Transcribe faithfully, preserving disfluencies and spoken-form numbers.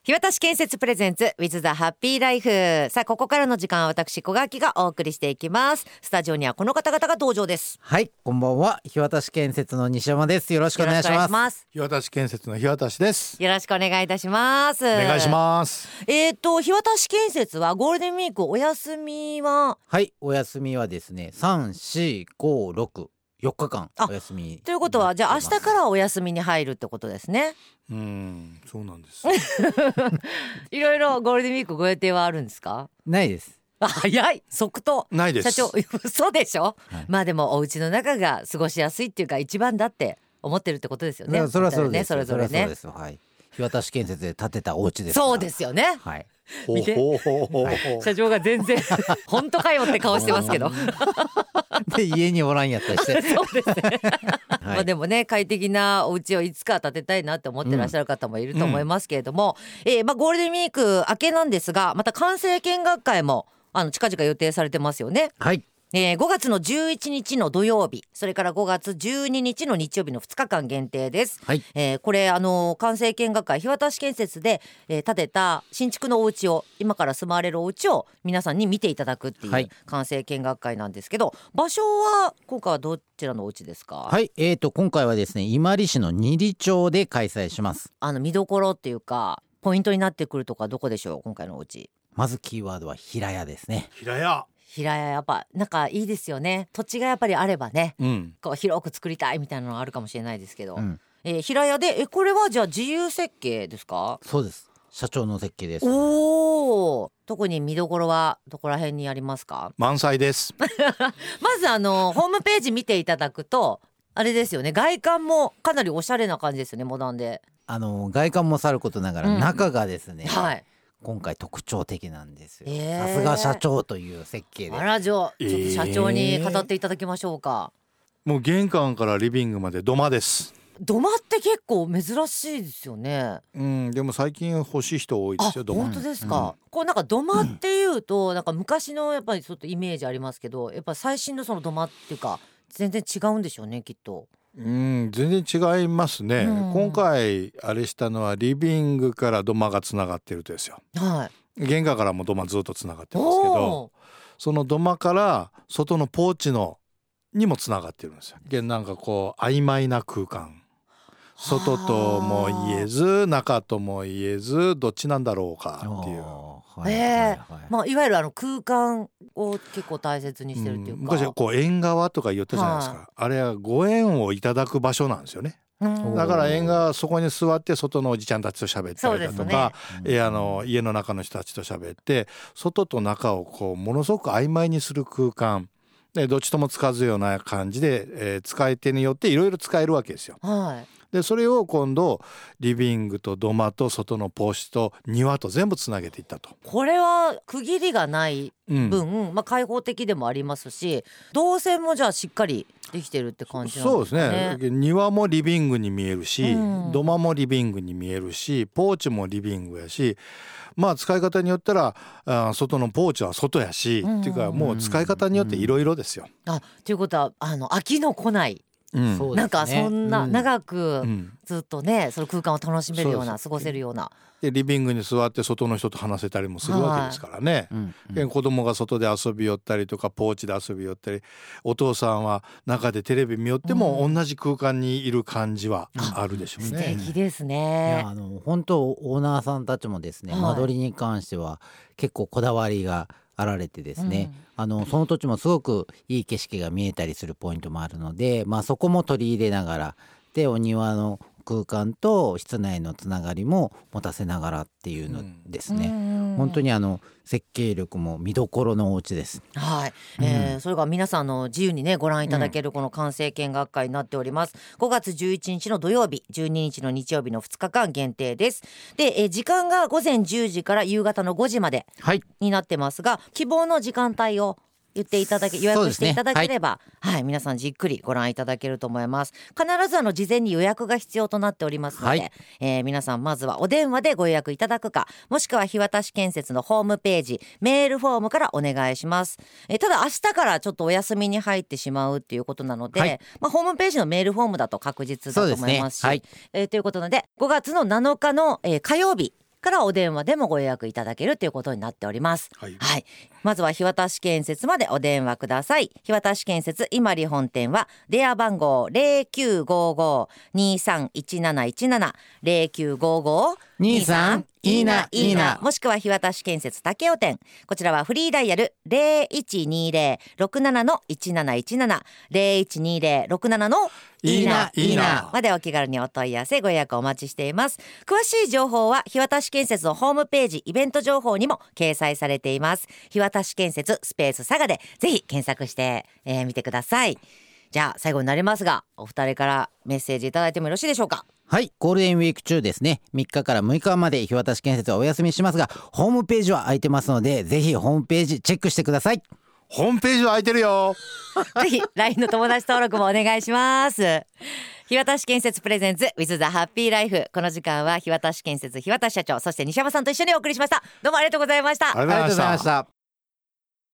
日渡し建設プレゼンツ with the happy life。 さあここからの時間は私小垣がお送りしていきます。スタジオにはこの方々が登場です。 はい、こんばんは。日渡し建設の西山です。よろしくお願いします。 日渡し建設の日渡しです。 よろしくお願いいたします。 お願いします。 えーと日渡し建設はゴールデンウィークお休みは？ はい、お休みはですねさん、し、ご、ろくよっかかんお休みということはじゃあ明日からお休みに入るってことですね。 うーん、そうなんですいろいろゴールデンウィークご予定はあるんですか？ ないです。 あ、早い。即答。 ないです。 社長嘘でしょ、はい、まあでもお家の中が過ごしやすいっていうか一番だって思ってるってことですよね。 それはそうです、 それぞれね。 そうです、はい、日渡し建設で建てたお家ですから。 そうですよね、 はい、 見てほほほほ、はい、 社長が全然本当かよって顔してますけどで家におらんやったりしてそうですね、 はい、 まあでもね快適なお家をいつか建てたいなって思ってらっしゃる方もいると思いますけれども、うんうん、えーまあ、ゴールデンウィーク明けなんですがまた完成見学会もあの近々予定されてますよね。 はい、 えー、ごがつのじゅういちにちの土曜日、それからごがつじゅうににちの日曜日のふつかかん限定です、 はい、 えー、これあの完成見学会日渡し建設で、えー、建てた新築のお家を今から住まわれるお家を皆さんに見ていただくっていう完成見学会なんですけど、場所は今回はどちらのお家ですか？ はい、えーと今回はですね伊万里市の二里町で開催します。 あの見どころっていうかポイントになってくるとかどこでしょう？今回のお家まずキーワードは平屋ですね。 平屋平屋やっぱなんかいいですよね。土地がやっぱりあればね、うん、こう広く作りたいみたいなのあるかもしれないですけど、うん、えー、平屋でえこれはじゃあ自由設計ですか？ そうです、社長の設計です。 おー、特に見どころはどこら辺にありますか？ 満載ですまずあのホームページ見ていただくとあれですよね、外観もかなりおしゃれな感じですよね。モダンであの外観もさることながら、うん、中がですね、 はい、 今回特徴的なんですよ。 えー、 さすが社長という設計で。 あらじゃあちょっと社長に語っていただきましょうか、 えー、もう玄関からリビングまで土間です。 土間って結構珍しいですよね。 うん、でも最近欲しい人多いですよ。土間。 本当ですか、うん、こうなんか土間っていうと、うん、なんか昔のやっぱりちょっとイメージありますけどやっぱ最新のその土間っていうか全然違うんでしょうねきっと。 うん、全然違いますね、うん、今回あれしたのはリビングから土間がつながってるとですよ、はい、玄関からも土間ずっとつながってるんですけどその土間から外のポーチのにもつながってるんですよ。なんかこう曖昧な空間、外とも言えず中とも言えずどっちなんだろうかっていう、 はい、えーまあ、いわゆるあの空間を結構大切にしてるっていうか、うん、 昔はこう縁側とか言ったじゃないですか、はあ、あれはご縁をいただく場所なんですよね。だから縁側そこに座って外のおじちゃんたちと喋ったりだとか、ね、えあの家の中の人たちと喋って外と中をこうものすごく曖昧にする空間でどっちともつかずような感じで、えー、使い手によっていろいろ使えるわけですよ、はい、でそれを今度リビングと土間と外のポーチと庭と全部つなげていったと。 これは区切りがない分、うんまあ、開放的でもありますし動線もじゃあしっかりできてるって感じなんですかね。 そうですね、庭もリビングに見えるし、うん、土間もリビングに見えるしポーチもリビングやし、まあ使い方によったらあ外のポーチは外やし、うん、っていうかもう使い方によっていろいろですよ、 うん、あということはあの飽きのこないうん、なんかそんな長くずっとね、うん、その空間を楽しめるような過ごせるようなでリビングに座って外の人と話せたりもするわけですからね、はい、で子供が外で遊び寄ったりとかポーチで遊び寄ったりお父さんは中でテレビ見よっても同じ空間にいる感じはあるでしょうね、うん、 素敵ですね。 いやあの本当オーナーさんたちもですね、はい、間取りに関しては結構こだわりがあられてですね、うん、あのその土地もすごくいい景色が見えたりするポイントもあるので、まあ、そこも取り入れながらでお庭の空間と室内のつながりも持たせながらっていうのですね、うん、本当にあの設計力も見どころのお家です。 はい、えーうん、それが皆さんの自由にねご覧いただけるこの完成見学会になっております、うん、ごがつじゅういちにちの土曜日じゅうににちの日曜日のふつかかん限定です。で、えー、時間がごぜんじゅうじから夕方のごじまでになってますが、はい、希望の時間帯を言っていただけ予約していただければ、ね、はい、はい、皆さんじっくりご覧いただけると思います。必ずあの事前に予約が必要となっておりますので、はい、えー、皆さんまずはお電話でご予約いただくかもしくは日渡し建設のホームページメールフォームからお願いします。えー、ただ明日からちょっとお休みに入ってしまうっていうことなので、はい、まあ、ホームページのメールフォームだと確実だと思いますし、 そうですね、はい、 えー、ということなのでごがつのなのかの、えー、火曜日からお電話でもご予約いただけるということになっております。 はい、 はい、まずは日渡建設までお電話ください。日渡建設今里本店は電話番号 ゼロキューごーごーにーさんいちなないちなな ゼロキューごーごーにーさんいいないいな、もしくは日渡建設竹尾店、こちらはフリーダイヤル ゼロいちにーゼロ ろくななのいちなないちなな ゼロいちにーゼロ ろくななのいいないいなまでお気軽にお問い合わせご予約お待ちしています。詳しい情報は日渡建設のホームページイベント情報にも掲載されています。日渡建設スペース佐賀でぜひ検索してみ、えー、てください。じゃあ最後になりますが、お二人からメッセージいただいてもよろしいでしょうか。 はい、ゴールデンウィーク中ですね、みっかからむいかまで日渡建設はお休みしますが、ホームページは空いてますので、ぜひホームページチェックしてください。 ホームページは空いてるよぜひ ライン の友達登録もお願いします。日渡建設プレゼンツ with the happy life、 この時間は日渡建設日渡社長、そして西山さんと一緒にお送りしました。どうもありがとうございました。 ありがとうございました。